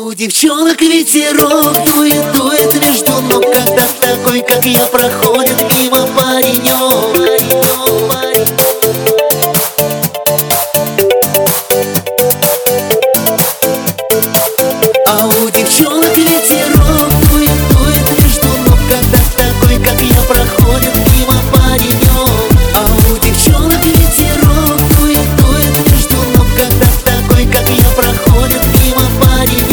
у девчонок ветерок дует, дует между ног, когда такой, как я, проходит мимо паренек. А у девчонок ветерок дует, дует между ног, когда такой, как я, проходит мимо паренек. А у девчонок ветерок дует, дует между ног, когда такой, как я, проходит мимо паренек.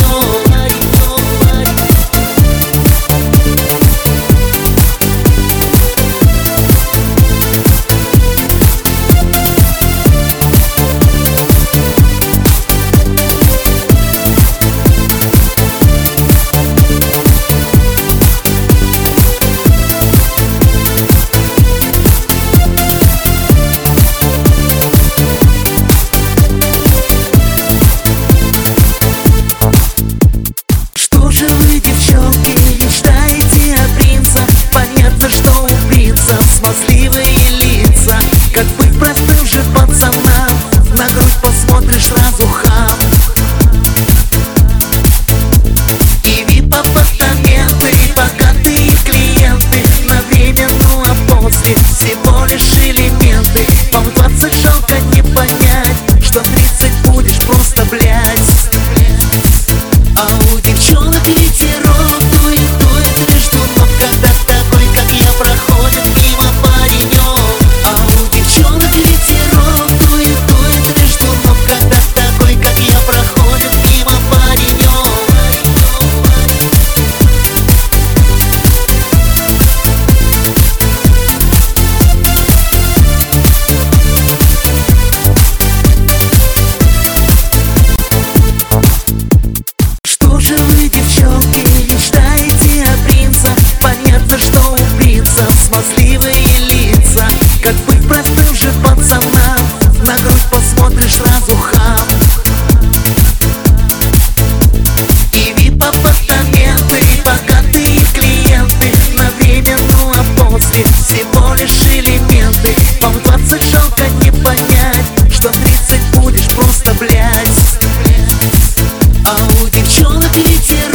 Смазливые лица, как быть простым же пацанам, на грудь посмотришь сразу хам. И вип-апартаменты, и богатые клиенты на время, ну а после всего лишь элементы. Вам 20 жалко не понять, что 30 будешь просто блять. А у девчонок ветерок дует, дует между ног, когда такой, как я, проходит мимо паренек. А у девчонок ветерок дует, дует между ног, когда такой, как я, проходит мимо паренек. Что же вы, девчонки, мечтаете о принцах? Понятно, что убийца, смазливые лица, как быть простым же пацанам, на грудь посмотришь сразу хам. И вип-апартаменты, и богатые клиенты на время, ну а после всего лишь элементы. Вам 20 жалко не понять, что 30 будешь просто блять. А у девчонок ветер